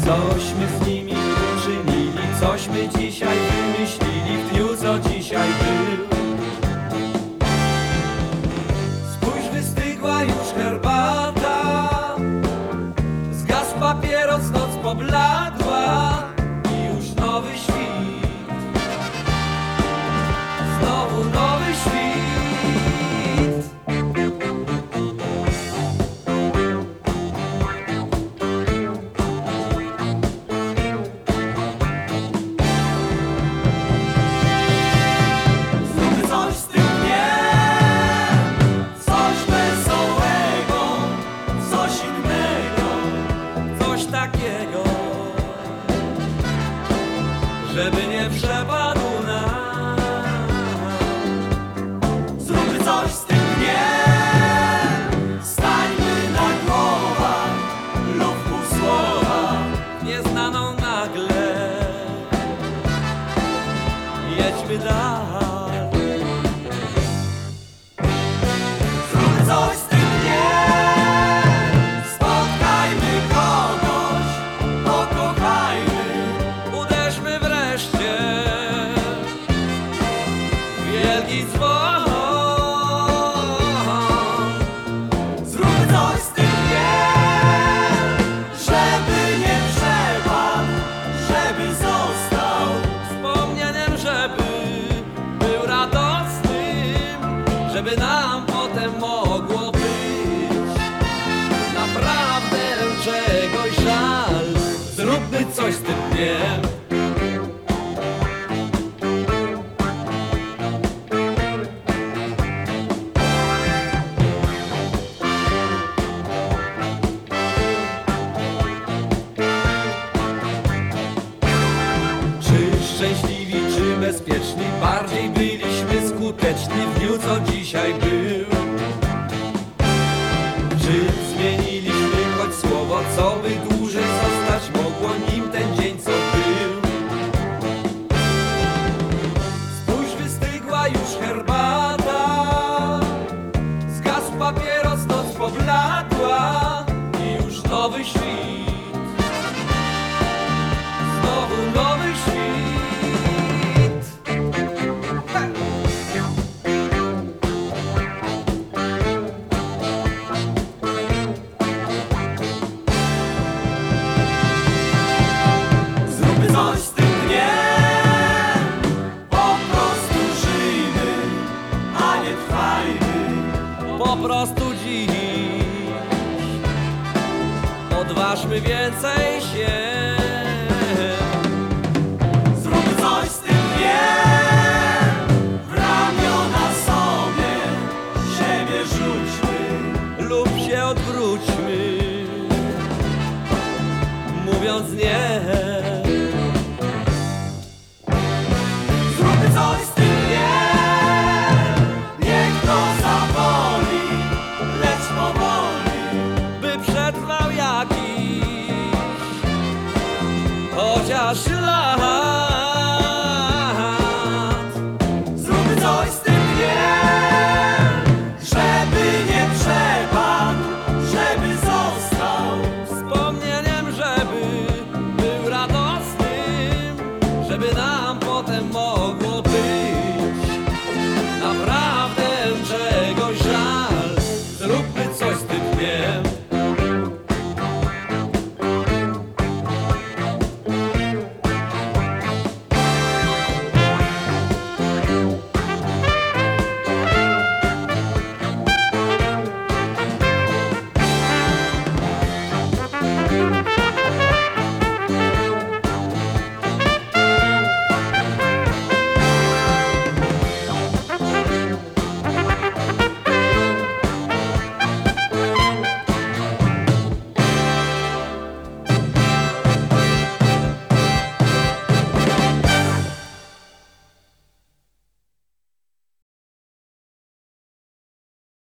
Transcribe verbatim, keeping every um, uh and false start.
Cośmy z nimi uczynili, cośmy dzisiaj wymyślili w dniu, co dzisiaj był. Spójrz, wystygła już herbata, zgasł papieros, noc pobladła i już nowy świt, znowu nowy świt. Żeby nie przepadł nam. Zróbmy coś z tym dniem, stańmy na głowach lub pół słowa, nieznaną nagle. Jedźmy dalej. Zróbmy coś z tym dniem, spotkajmy kogoś, pokochajmy, uderzmy wreszcie wielki dzwon. Zróbmy coś z tym dniem, żeby nie przepadł, żeby został wspomnieniem, żeby był radosnym, żeby nam potem mogło być naprawdę czegoś żal. Zróbmy coś z tym dniem. Szczęśliwi czy bezpieczni, bardziej byliśmy skuteczni w dniu, co dzisiaj był. Czy zmieniliśmy choć słowo, co by dłużej zostać mogło, nim ten dzień, co był? Spójrz, wystygła już herbata, zgasł papieros, noc pobladła i już nowy świt, znowu nowy świt. Zróbmy coś z tym dniem, po prostu żyjmy, a nie trwajmy. Po prostu dziś odważmy więcej się. Zróbmy coś z tym dniem, w ramiona sobie siebie rzućmy lub się odwróćmy, mówiąc nie. Zróbmy coś z tym dniem, niech to zaboli, lecz powoli, by przetrwał jakiś chociaż lat.